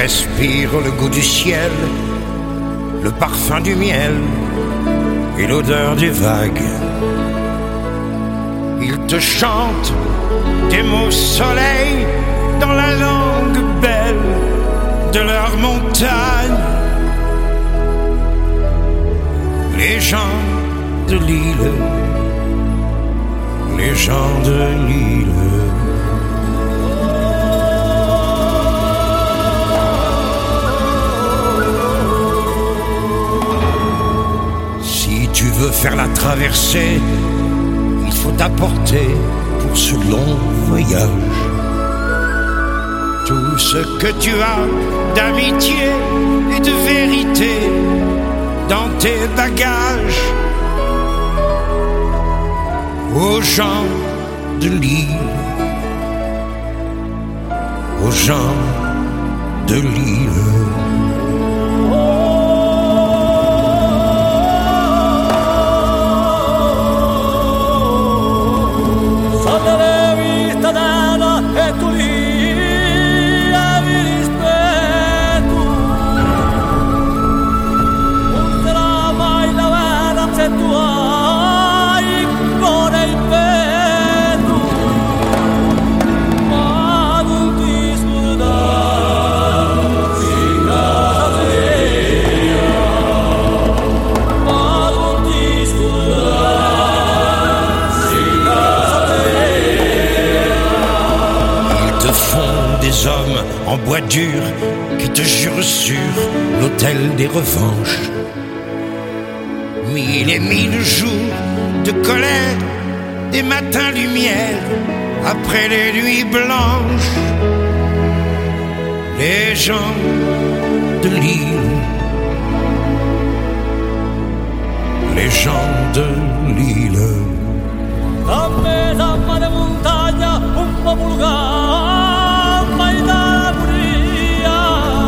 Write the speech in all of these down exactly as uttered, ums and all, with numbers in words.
respirent le goût du ciel, le parfum du miel et l'odeur des vagues. Ils te chantent des mots soleil dans la langue belle de leur montagne. Les gens de l'île, les gens de l'île. Si tu veux faire la traversée, il faut t'apporter pour ce long voyage tout ce que tu as d'amitié et de vérité dans tes bagages. Aux gens de l'île, aux gens de l'île. Hommes en bois dur qui te jurent sur l'autel des revanches. Mille et mille jours de colère, des matins lumière après les nuits blanches. Les gens de l'île, les gens de l'île. Zamme, zamme de montagna, un po' vulgar, mai da buria.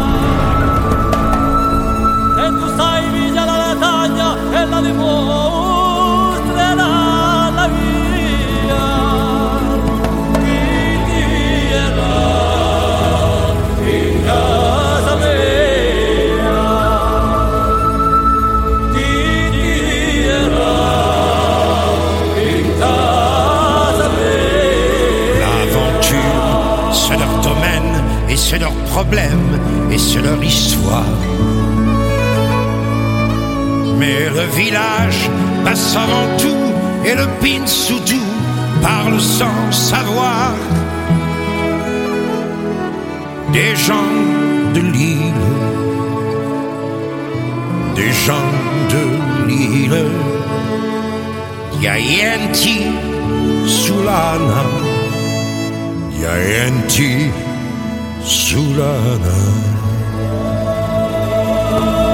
E tu sai via la latagna e la dimostrerà la via. Chi dirà in casa mia? Chi dirà in casa mia? L'aventure, c'est leur domaine et c'est leur problème et c'est leur histoire. Mais le village passe avant tout et le Pinsoudou parle sans savoir. Des gens de l'île, des gens de l'île. Yayenti Sulana, Yayenti Sulana.